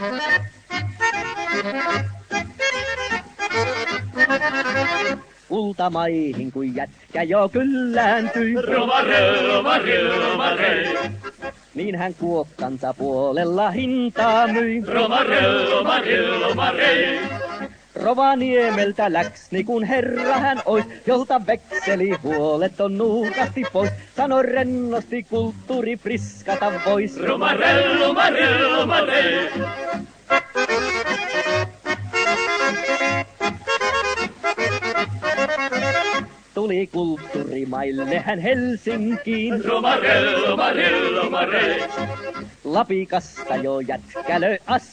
Kultamaihin kun jätkä jo kyllääntyi, Romare. niin hän kuokkansa puolella hintaa myi. Romare. Rovaniemeltä läksni kun herra hän ois, jolta vekseli huoleton nuukasti pois. Sano rennosti kulttuuri priskata vois. Romare. Tuli kulttuurimaille hän Helsinkiin, Romare. Lapikasta jo jätkä löi